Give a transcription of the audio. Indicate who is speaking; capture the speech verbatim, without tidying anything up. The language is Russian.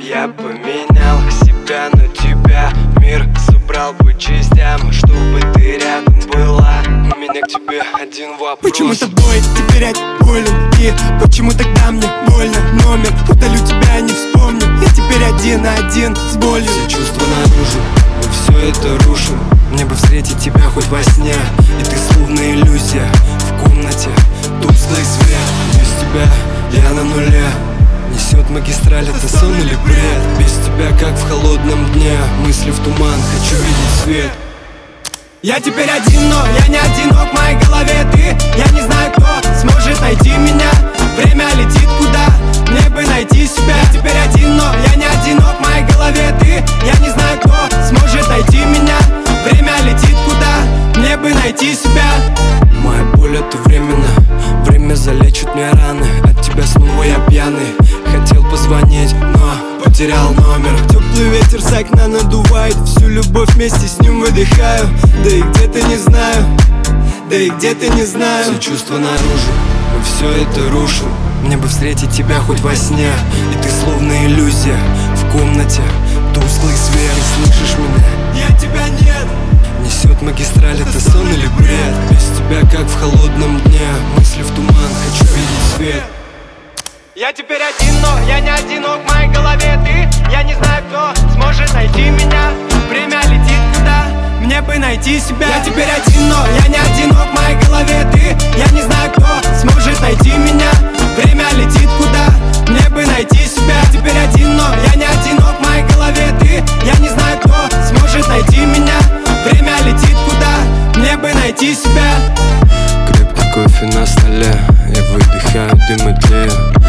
Speaker 1: Я поменял себя на тебя, мир собрал по частям, чтобы ты рядом была. У меня к тебе один вопрос:
Speaker 2: почему тобой теперь болен? И почему тогда мне больно? Номер удалю, тебя не вспомню. Я теперь один на один с болью.
Speaker 1: Все чувства наружу, мы все это рушим. Мне бы встретить тебя хоть во сне, и ты словно иллюзия в комнате, тусклый свет. Без тебя я на нуле. Несет магистраль, это сон или бред? Без тебя, как в холодном дне, мысли в туман, хочу видеть свет.
Speaker 2: Я теперь один, но я не одинок, в моей голове ты. Я не знаю, кто сможет найти меня. Время летит куда, мне бы найти себя. Я теперь один, но я не одинок, в моей голове ты. Я не знаю, кто сможет найти меня. Время летит куда, мне бы найти себя.
Speaker 1: Моя боль это временно, время залечит мне раны. От тебя снова я пьяный, хотел позвонить, но потерял номер.
Speaker 2: Теплый ветер с окна надувает, всю любовь вместе с ним выдыхаю. Да и где-то не знаю, да и где-то не знаю.
Speaker 1: Все чувства наружу, мы все это рушим. Мне бы встретить тебя хоть во сне, и ты словно иллюзия в комнате, тусклый свет. Ты слышишь меня?
Speaker 2: Я тебя нет.
Speaker 1: Несет магистраль, это сон или бред? Без тебя, как в холодном дне, мысли в туман, хочу видеть свет.
Speaker 2: Я теперь один, но я не одинок, в моей голове ты. Я не знаю, кто сможет найти меня. Время летит куда, мне бы найти себя. Я теперь один, но я не одинок, в моей голове ты. Я не знаю, кто сможет найти меня. Время летит куда, мне бы найти себя. Я теперь один, но я не одинок, в моей голове ты. Я не знаю, кто сможет найти меня. Время летит куда, мне бы найти себя.
Speaker 1: Крепкий кофе на столе, я выдыхаю, дым и тлею.